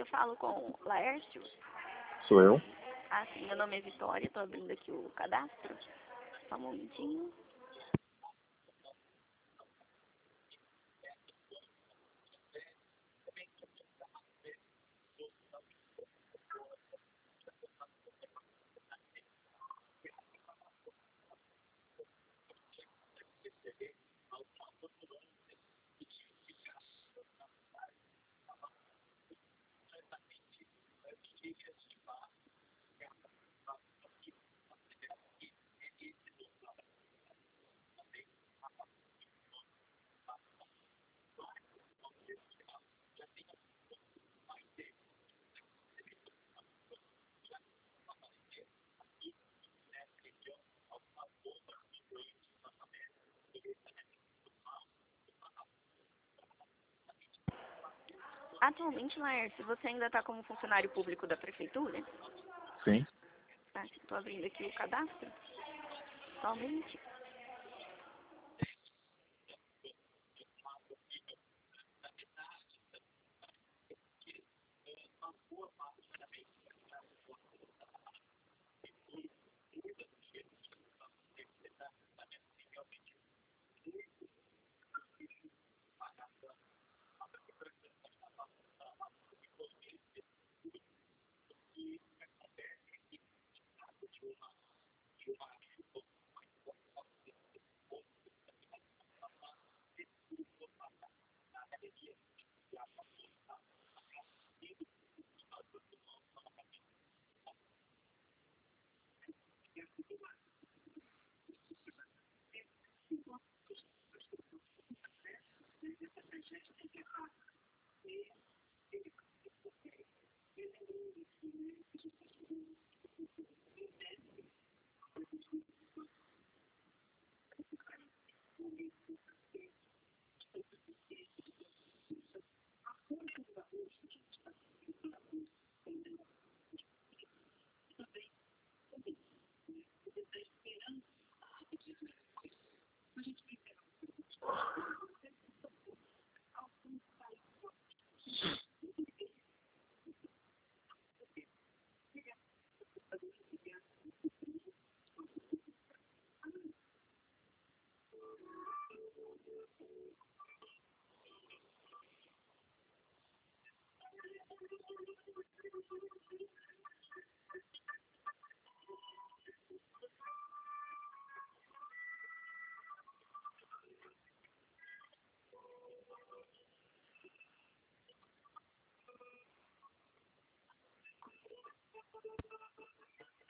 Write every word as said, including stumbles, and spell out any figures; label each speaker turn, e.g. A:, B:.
A: falo com o Laércio?
B: Sou eu?
A: Ah, sim, meu nome é Vitória, estou abrindo aqui o cadastro. Só um momentinho. Atualmente, Laércio, você ainda está como funcionário público da prefeitura?
B: Sim.
A: Tá, estou abrindo aqui o cadastro. Somente.